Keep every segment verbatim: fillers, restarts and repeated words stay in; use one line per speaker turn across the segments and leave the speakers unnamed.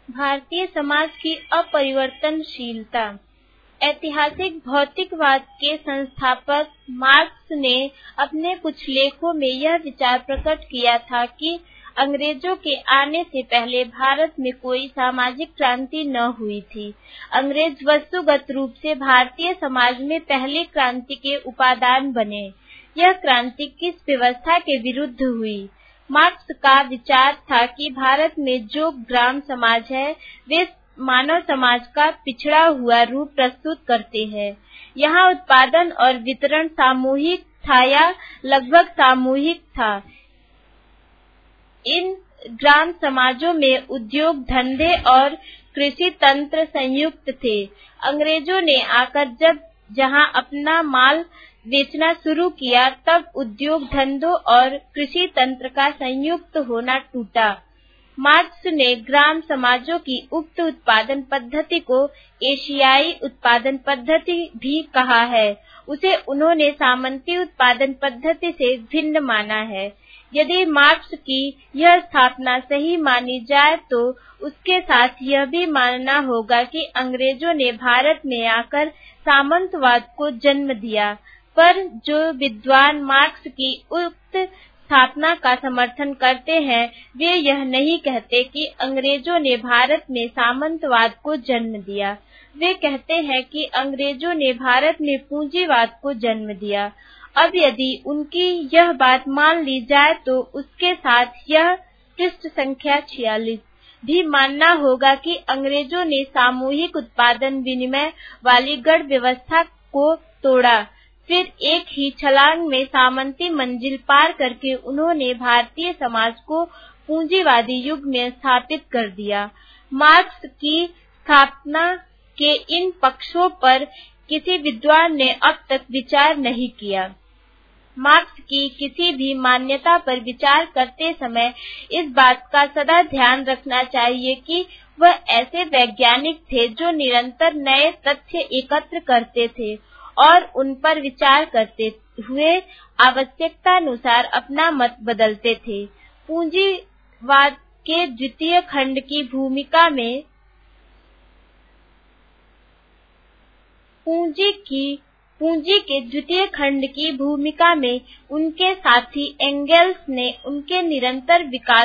भारतीय समाज की अपरिवर्तनशीलता। ऐतिहासिक भौतिकवाद के संस्थापक मार्क्स ने अपने कुछ लेखों में यह विचार प्रकट किया था कि अंग्रेजों के आने से पहले भारत में कोई सामाजिक क्रांति न हुई थी। अंग्रेज वस्तुगत रूप से भारतीय समाज में पहली क्रांति के उपादान बने। यह क्रांति किस व्यवस्था के विरुद्ध हुई? मार्क्स का विचार था कि भारत में जो ग्राम समाज है वे मानव समाज का पिछड़ा हुआ रूप प्रस्तुत करते हैं। यहाँ उत्पादन और वितरण सामूहिक था या लगभग सामूहिक था। इन ग्राम समाजों में उद्योग धंधे और कृषि तंत्र संयुक्त थे। अंग्रेजों ने आकर जब जहाँ अपना माल बेचना शुरू किया तब उद्योग धंधों और कृषि तंत्र का संयुक्त होना टूटा। मार्क्स ने ग्राम समाजों की उक्त उत्पादन पद्धति को एशियाई उत्पादन पद्धति भी कहा है। उसे उन्होंने सामंती उत्पादन पद्धति से भिन्न माना है। यदि मार्क्स की यह स्थापना सही मानी जाए तो उसके साथ यह भी मानना होगा कि अंग्रेजों ने भारत में आकर सामंतवाद को जन्म दिया। पर जो विद्वान मार्क्स की उक्त स्थापना का समर्थन करते हैं वे यह नहीं कहते कि अंग्रेजों ने भारत में सामंतवाद को जन्म दिया। वे कहते हैं कि अंग्रेजों ने भारत में पूंजीवाद को जन्म दिया। अब यदि उनकी यह बात मान ली जाए तो उसके साथ यह पृष्ठ संख्या छियालीस भी मानना होगा कि अंग्रेजों ने सामूहिक उत्पादन विनिमय वाली गढ़ व्यवस्था को तोड़ा। फिर एक ही छलांग में सामंती मंजिल पार करके उन्होंने भारतीय समाज को पूंजीवादी युग में स्थापित कर दिया। मार्क्स की स्थापना के इन पक्षों पर किसी विद्वान ने अब तक विचार नहीं किया। मार्क्स की किसी भी मान्यता पर विचार करते समय इस बात का सदा ध्यान रखना चाहिए कि वह ऐसे वैज्ञानिक थे जो निरंतर नए तथ्य एकत्र करते थे और उन पर विचार करते हुए आवश्यकतानुसार अपना मत बदलते थे। पूंजीवाद के द्वितीय खंड की भूमिका में पूंजी की पूंजी के द्वितीय खंड की भूमिका में उनके साथी एंगेल्स ने उनके निरंतर विकास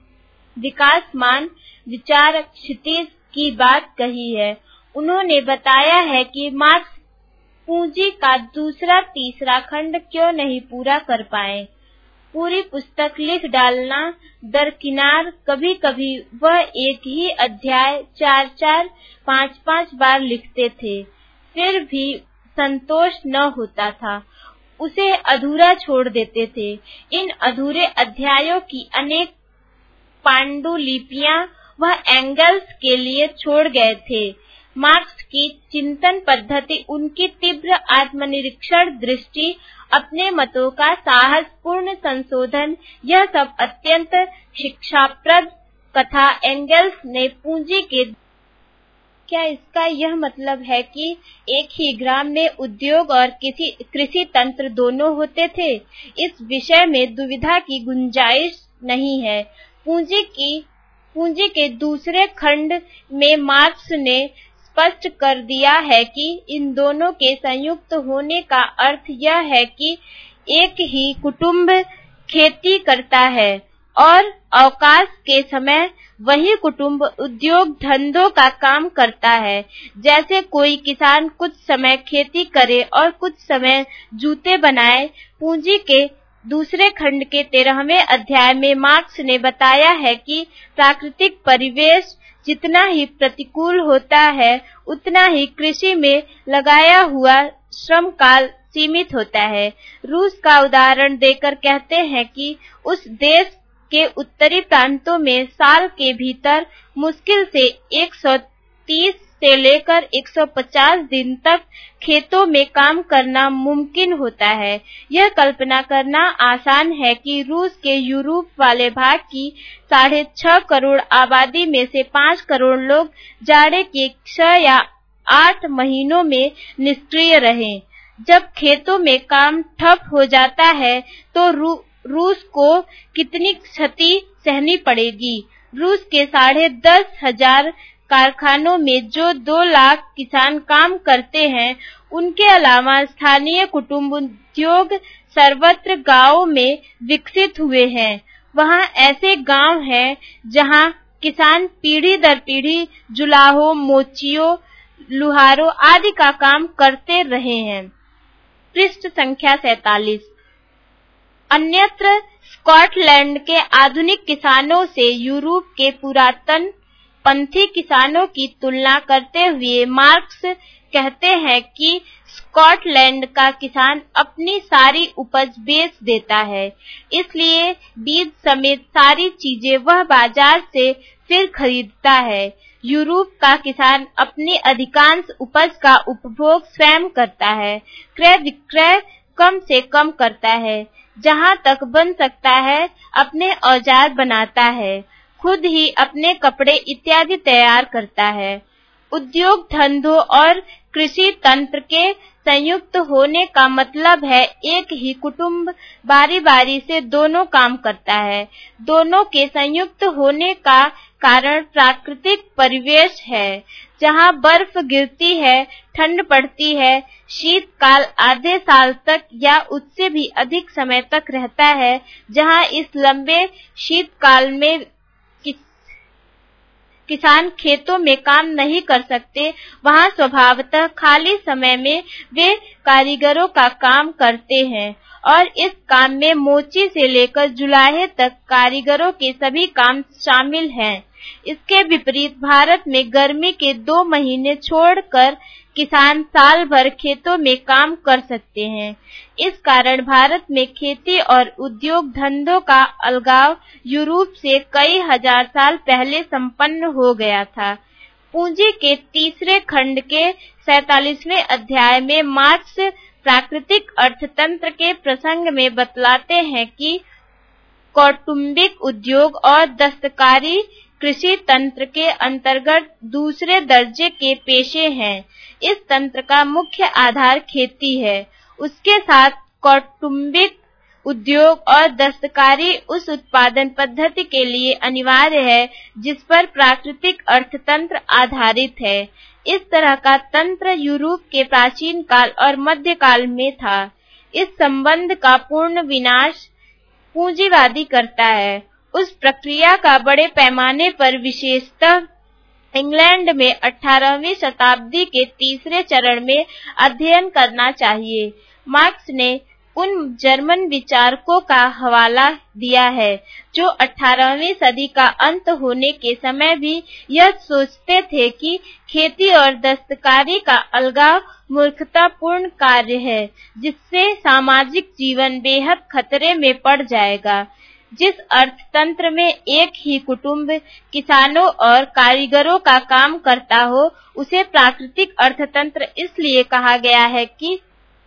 विकासमान विचार क्षितिज की बात कही है। उन्होंने बताया है कि मार्क्स पूंजी का दूसरा तीसरा खंड क्यों नहीं पूरा कर पाए। पूरी पुस्तक लिख डालना दरकिनार, कभी कभी वह एक ही अध्याय चार चार पाँच पाँच बार लिखते थे, फिर भी संतोष न होता था, उसे अधूरा छोड़ देते थे। इन अधूरे अध्यायों की अनेक पांडुलिपियां वह एंगल्स के लिए छोड़ गए थे। मार्क्स की चिंतन पद्धति, उनकी तीव्र आत्मनिरीक्षण दृष्टि, अपने मतों का साहसपूर्ण संशोधन, यह सब अत्यंत शिक्षाप्रद कथा एंगल्स ने पूंजी के। क्या इसका यह मतलब है कि एक ही ग्राम में उद्योग और किसी कृषि तंत्र दोनों होते थे? इस विषय में दुविधा की गुंजाइश नहीं है। पूंजी की पूंजी के दूसरे खंड में मार्क्स ने स्पष्ट कर दिया है कि इन दोनों के संयुक्त होने का अर्थ यह है कि एक ही कुटुंब खेती करता है और अवकाश के समय वही कुटुंब उद्योग धंधों का काम करता है। जैसे कोई किसान कुछ समय खेती करे और कुछ समय जूते बनाए। पूंजी के दूसरे खंड के तेरहवें अध्याय में मार्क्स ने बताया है कि प्राकृतिक परिवेश जितना ही प्रतिकूल होता है उतना ही कृषि में लगाया हुआ श्रम काल सीमित होता है। रूस का उदाहरण देकर कहते हैं कि उस देश के उत्तरी प्रांतों में साल के भीतर मुश्किल से एक सौ तीस से लेकर एक सौ पचास दिन तक खेतों में काम करना मुमकिन होता है। यह कल्पना करना आसान है कि रूस के यूरोप वाले भाग की साढ़े छह करोड़ आबादी में से पाँच करोड़ लोग जाड़े के छह या आठ महीनों में निष्क्रिय रहें। जब खेतों में काम ठप हो जाता है तो रू, रूस को कितनी क्षति सहनी पड़ेगी। रूस के साढ़े दस हजार कारखानों में जो दो लाख किसान काम करते हैं, उनके अलावा स्थानीय कुटुंब उद्योग सर्वत्र गांवों में विकसित हुए हैं। वहां ऐसे गांव हैं जहां किसान पीढ़ी दर पीढ़ी जुलाहों, मोचियों, लुहारों आदि का काम करते रहे हैं। पृष्ठ संख्या सैतालीस। अन्यत्र स्कॉटलैंड के आधुनिक किसानों से यूरोप के पुरातन पंथी किसानों की तुलना करते हुए मार्क्स कहते हैं कि स्कॉटलैंड का किसान अपनी सारी उपज बेच देता है, इसलिए बीज समेत सारी चीजें वह बाजार से फिर खरीदता है। यूरोप का किसान अपनी अधिकांश उपज का उपभोग स्वयं करता है, क्रय विक्रय कम से कम करता है, जहां तक बन सकता है अपने औजार बनाता है, खुद ही अपने कपड़े इत्यादि तैयार करता है। उद्योग धंधों और कृषि तंत्र के संयुक्त होने का मतलब है एक ही कुटुंब बारी बारी से दोनों काम करता है। दोनों के संयुक्त होने का कारण प्राकृतिक परिवेश है, जहां बर्फ गिरती है, ठंड पड़ती है, शीतकाल आधे साल तक या उससे भी अधिक समय तक रहता है। जहां इस लंबे शीतकाल में किसान खेतों में काम नहीं कर सकते, वहां स्वभावतः खाली समय में वे कारीगरों का काम करते हैं और इस काम में मोची से लेकर जुलाहे तक कारीगरों के सभी काम शामिल हैं। इसके विपरीत भारत में गर्मी के दो महीने छोड़कर किसान साल भर खेतों में काम कर सकते हैं। इस कारण भारत में खेती और उद्योग धंधों का अलगाव यूरोप से कई हजार साल पहले संपन्न हो गया था। पूंजी के तीसरे खंड के सैतालीसवें अध्याय में मार्क्स प्राकृतिक अर्थतंत्र के प्रसंग में बतलाते हैं कि कौटुंबिक उद्योग और दस्तकारी कृषि तंत्र के अंतर्गत दूसरे दर्जे के पेशे हैं। इस तंत्र का मुख्य आधार खेती है। उसके साथ कौटुंबिक उद्योग और दस्तकारी उस उत्पादन पद्धति के लिए अनिवार्य है जिस पर प्राकृतिक अर्थतंत्र आधारित है। इस तरह का तंत्र यूरोप के प्राचीन काल और मध्यकाल में था। इस संबंध का पूर्ण विनाश पूंजीवादी करता है। उस प्रक्रिया का बड़े पैमाने पर विशेषतः इंग्लैंड में अठारहवीं शताब्दी के तीसरे चरण में अध्ययन करना चाहिए। मार्क्स ने उन जर्मन विचारकों का हवाला दिया है जो अठारहवीं सदी का अंत होने के समय भी यह सोचते थे कि खेती और दस्तकारी का अलगाव मूर्खतापूर्ण कार्य है, जिससे सामाजिक जीवन बेहद खतरे में पड़ जाएगा। जिस अर्थतंत्र में एक ही कुटुंब किसानों और कारीगरों का काम करता हो, उसे प्राकृतिक अर्थतंत्र इसलिए कहा गया है कि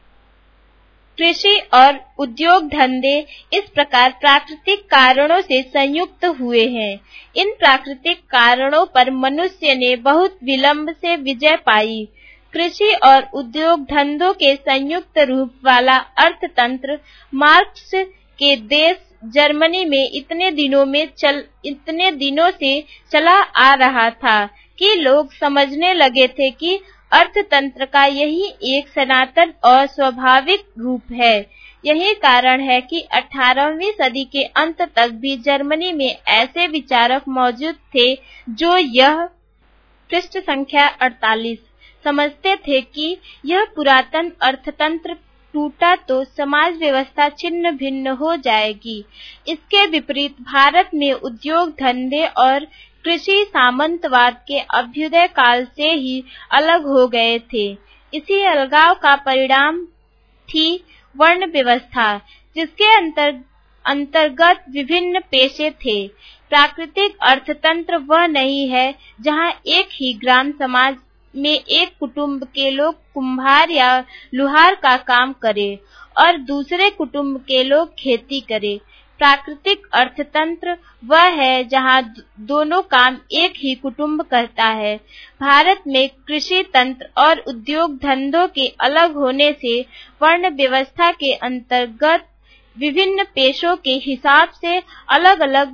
कृषि और उद्योग धंधे इस प्रकार प्राकृतिक कारणों से संयुक्त हुए हैं। इन प्राकृतिक कारणों पर मनुष्य ने बहुत विलंब से विजय पाई। कृषि और उद्योग धंधों के संयुक्त रूप वाला अर्थतंत्र मार्क्स के देश जर्मनी में इतने दिनों में चल इतने दिनों से चला आ रहा था कि लोग समझने लगे थे कि अर्थतंत्र का यही एक सनातन और स्वाभाविक रूप है। यही कारण है कि अठारहवीं सदी के अंत तक भी जर्मनी में ऐसे विचारक मौजूद थे जो यह पृष्ठ संख्या अड़तालीस समझते थे कि यह पुरातन अर्थतंत्र टूटा तो समाज व्यवस्था छिन्न भिन्न हो जाएगी। इसके विपरीत भारत में उद्योग धंधे और कृषि सामंतवाद के अभ्युदय काल से ही अलग हो गए थे। इसी अलगाव का परिणाम थी वर्ण व्यवस्था, जिसके अंतर अंतर्गत विभिन्न पेशे थे। प्राकृतिक अर्थतंत्र वह नहीं है जहां एक ही ग्राम समाज में एक कुटुंब के लोग कुम्हार या लुहार का काम करें और दूसरे कुटुंब के लोग खेती करें। प्राकृतिक अर्थतंत्र वह है जहां दोनों काम एक ही कुटुंब करता है। भारत में कृषि तंत्र और उद्योग धंधों के अलग होने से वर्ण व्यवस्था के अंतर्गत विभिन्न पेशों के हिसाब से अलग अलग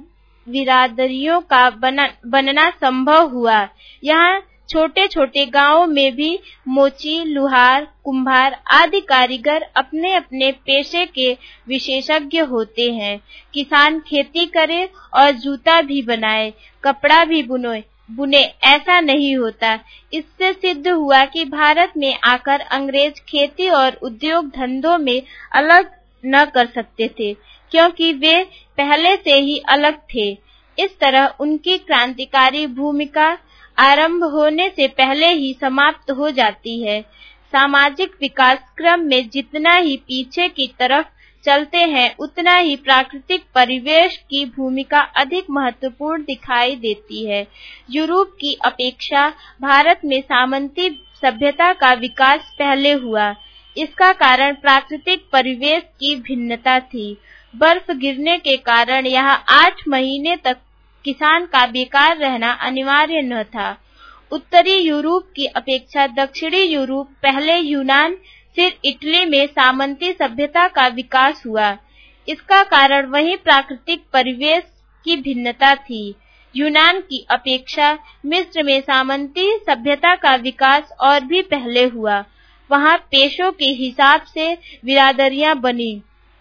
बिरादरियों का बना, बनना संभव हुआ। यहाँ छोटे छोटे गांवों में भी मोची, लुहार, कुम्हार आदि कारीगर अपने अपने पेशे के विशेषज्ञ होते हैं। किसान खेती करे और जूता भी बनाए, कपड़ा भी बुने बुने ऐसा नहीं होता। इससे सिद्ध हुआ कि भारत में आकर अंग्रेज खेती और उद्योग धंधों में अलग न कर सकते थे, क्योंकि वे पहले से ही अलग थे। इस तरह उनकी क्रांतिकारी भूमिका आरंभ होने से पहले ही समाप्त हो जाती है। सामाजिक विकास क्रम में जितना ही पीछे की तरफ चलते हैं, उतना ही प्राकृतिक परिवेश की भूमिका अधिक महत्वपूर्ण दिखाई देती है। यूरोप की अपेक्षा भारत में सामंती सभ्यता का विकास पहले हुआ। इसका कारण प्राकृतिक परिवेश की भिन्नता थी। बर्फ गिरने के कारण यहाँ आठ महीने तक किसान का बेकार रहना अनिवार्य न था। उत्तरी यूरोप की अपेक्षा दक्षिणी यूरोप, पहले यूनान फिर इटली में सामंती सभ्यता का विकास हुआ। इसका कारण वही प्राकृतिक परिवेश की भिन्नता थी। यूनान की अपेक्षा मिस्र में सामंती सभ्यता का विकास और भी पहले हुआ। वहाँ पेशों के हिसाब से बिरादरियां बनी।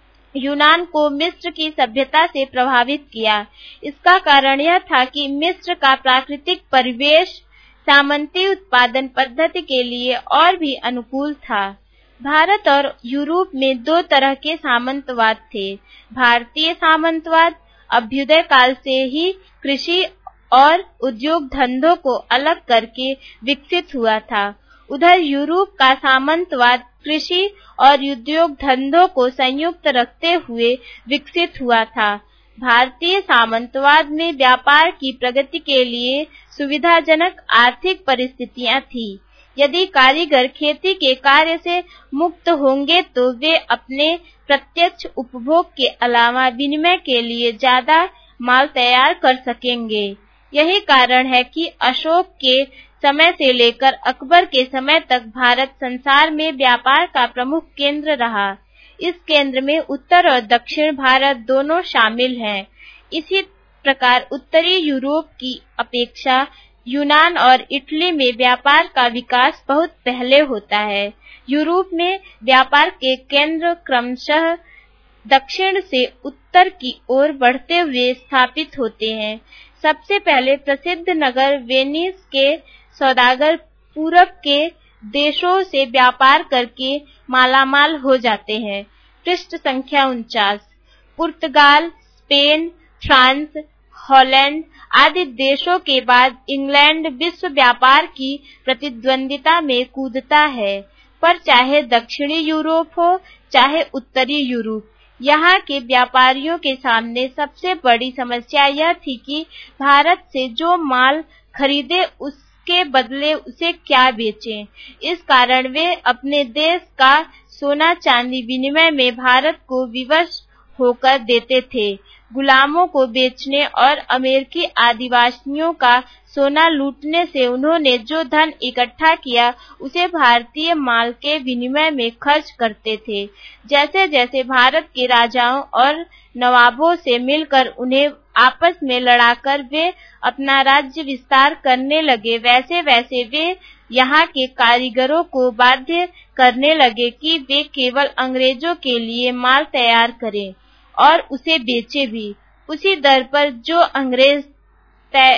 यूनान को मिस्र की सभ्यता से प्रभावित किया। इसका कारण यह था कि मिस्र का प्राकृतिक परिवेश सामंती उत्पादन पद्धति के लिए और भी अनुकूल था। भारत और यूरोप में दो तरह के सामंतवाद थे। भारतीय सामंतवाद अभ्युदय काल से ही कृषि और उद्योग धंधों को अलग करके विकसित हुआ था। उधर यूरोप का सामंतवाद कृषि और उद्योग धंधों को संयुक्त रखते हुए विकसित हुआ था। भारतीय सामंतवाद में व्यापार की प्रगति के लिए सुविधाजनक आर्थिक परिस्थितियां थी। यदि कारीगर खेती के कार्य से मुक्त होंगे तो वे अपने प्रत्यक्ष उपभोग के अलावा विनिमय के लिए ज्यादा माल तैयार कर सकेंगे। यही कारण है कि अशोक के समय से लेकर अकबर के समय तक भारत संसार में व्यापार का प्रमुख केंद्र रहा। इस केंद्र में उत्तर और दक्षिण भारत दोनों शामिल हैं। इसी प्रकार उत्तरी यूरोप की अपेक्षा यूनान और इटली में व्यापार का विकास बहुत पहले होता है। यूरोप में व्यापार के केंद्र क्रमशः दक्षिण से उत्तर की ओर बढ़ते हुए स्थापित होते हैं। सबसे पहले प्रसिद्ध नगर वेनिस के सौदागर पूरब के देशों से व्यापार करके मालामाल हो जाते हैं। पृष्ठ संख्या उनचास। पुर्तगाल, स्पेन, फ्रांस, हॉलैंड आदि देशों के बाद इंग्लैंड विश्व व्यापार की प्रतिद्वंदिता में कूदता है। पर चाहे दक्षिणी यूरोप हो चाहे उत्तरी यूरोप, यहाँ के व्यापारियों के सामने सबसे बड़ी समस्या यह थी कि भारत से जो माल खरीदे उसके बदले उसे क्या बेचें। इस कारण वे अपने देश का सोना चांदी विनिमय में भारत को विवश होकर देते थे। गुलामों को बेचने और अमेरिकी आदिवासियों का सोना लूटने से उन्होंने जो धन इकट्ठा किया उसे भारतीय माल के विनिमय में खर्च करते थे। जैसे जैसे भारत के राजाओं और नवाबों से मिलकर उन्हें आपस में लड़ाकर वे अपना राज्य विस्तार करने लगे, वैसे वैसे वे यहाँ के कारीगरों को बाध्य करने लगे कि वे केवल अंग्रेजों के लिए माल तैयार करें और उसे बेचे भी उसी दर पर जो अंग्रेज तय,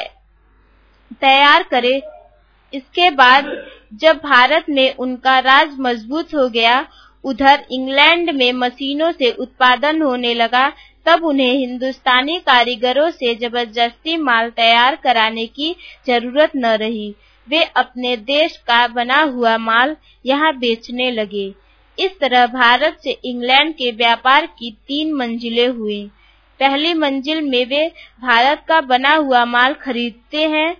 तैयार करे। इसके बाद जब भारत में उनका राज मजबूत हो गया, उधर इंग्लैंड में मशीनों से उत्पादन होने लगा, तब उन्हें हिंदुस्तानी कारीगरों से जबरदस्ती माल तैयार कराने की जरूरत न रही। वे अपने देश का बना हुआ माल यहाँ बेचने लगे। इस तरह भारत से इंग्लैंड के व्यापार की तीन मंजिलें हुई। पहली मंजिल में वे भारत का बना हुआ माल खरीदते हैं,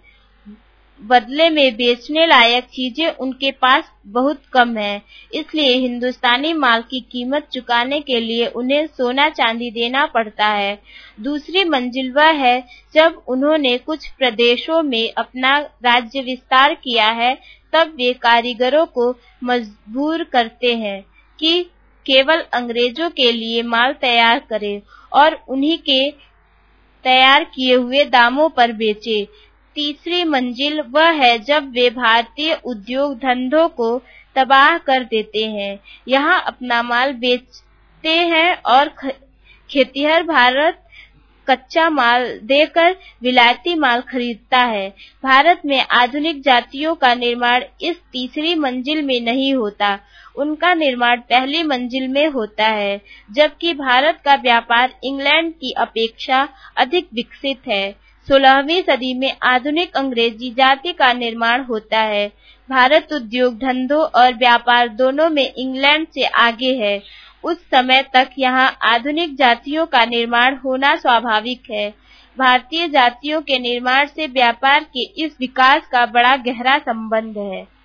बदले में बेचने लायक चीजें उनके पास बहुत कम है, इसलिए हिंदुस्तानी माल की कीमत चुकाने के लिए उन्हें सोना चांदी देना पड़ता है। दूसरी मंजिल वह है जब उन्होंने कुछ प्रदेशों में अपना राज्य विस्तार किया है, तब वे कारीगरों को मजबूर करते हैं कि केवल अंग्रेजों के लिए माल तैयार करें और उन्हीं के तैयार किए हुए दामों पर बेचे। तीसरी मंजिल वह है जब वे भारतीय उद्योग धंधों को तबाह कर देते हैं। यहाँ अपना माल बेचते हैं और खेतिहर भारत कच्चा माल देकर विलायती माल खरीदता है। भारत में आधुनिक जातियों का निर्माण इस तीसरी मंजिल में नहीं होता, उनका निर्माण पहली मंजिल में होता है। जबकि भारत का व्यापार इंग्लैंड की अपेक्षा अधिक विकसित है। सोलहवीं सदी में आधुनिक अंग्रेजी जाति का निर्माण होता है। भारत उद्योग धंधों और व्यापार दोनों में इंग्लैंड से आगे है। उस समय तक यहाँ आधुनिक जातियों का निर्माण होना स्वाभाविक है। भारतीय जातियों के निर्माण से व्यापार के इस विकास का बड़ा गहरा संबंध है।